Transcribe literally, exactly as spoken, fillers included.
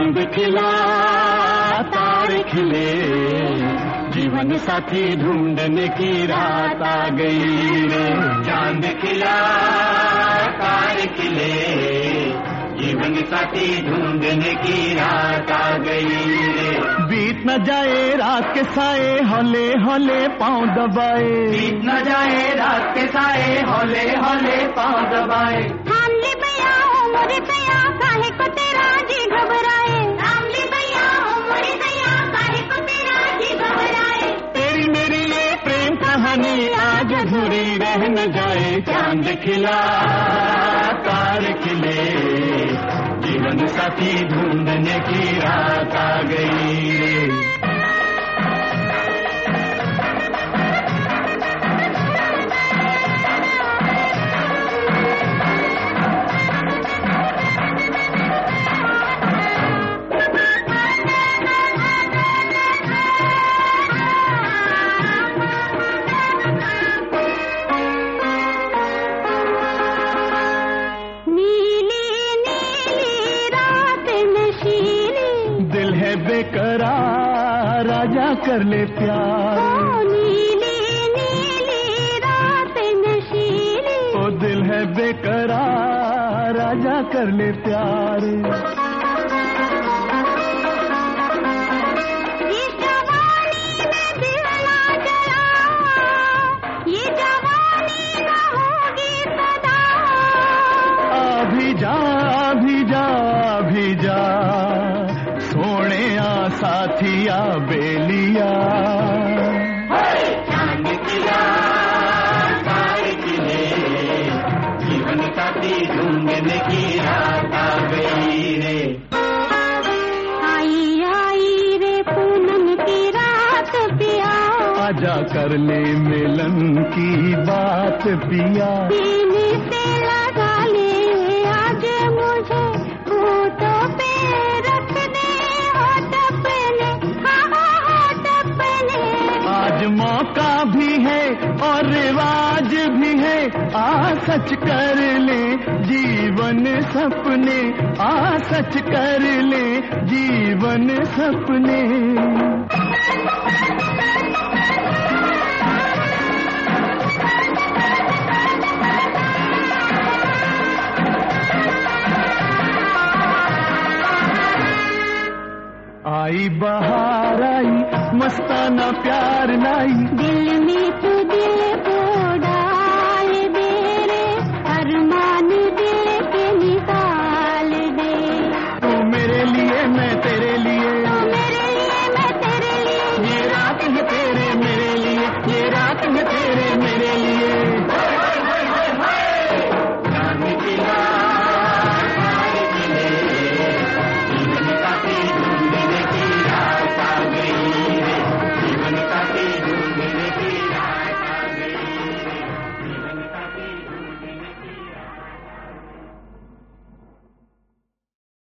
चांद खिला तारे खिले, जीवन साथी ढूंढने की रात आ गई रे। चांद खिला तारे खिले, जीवन साथी ढूंढने की रात आ गई रे। बीत न जाए रात के साए, हौले हौले पांव दबाए। बीत न जाए रात के साए, हौले हौले पांव दबाए। थाम ले भैया ओ मोरे सैया, काहे को तेरा जी घबराए। थाम ले भैया ओ मोरे सैया, काहे को तेरा जी घबराए। तेरी मेरी ये प्रेम कहानी आज अधूरी रह न जाए। चांद खिला तारे खिले, जीवन साथी ढूंढने की रात आ गई रे। बेकरार राजा कर ले प्यार। ओ नीली नीली रात नशीली, ओ दिल है बेकरार राजा कर ले प्यार। ये जवानी में दिल ना जला, ये जवानी ना होगी सदा। अभी जा अभी जा अभी जा, सोने आ साथिया बेलिया। चांद खिला तारे खिले, जीवन साथी ढूंढने की रात आ गई रे। आई आई रे पूनम की रात पिया, आजा कर ले मिलन की बात पिया। सीने से लगा ले आज मुझे, होठों पे रख दे होठ अपने, हाँ हाँ होठ अपने। आज मौका भी है और रिवाज भी है, आ सच कर ले जीवन सपने, आ सच कर ले जीवन सपने। आई बहार आई, मस्ताना प्यार लाई, दिल में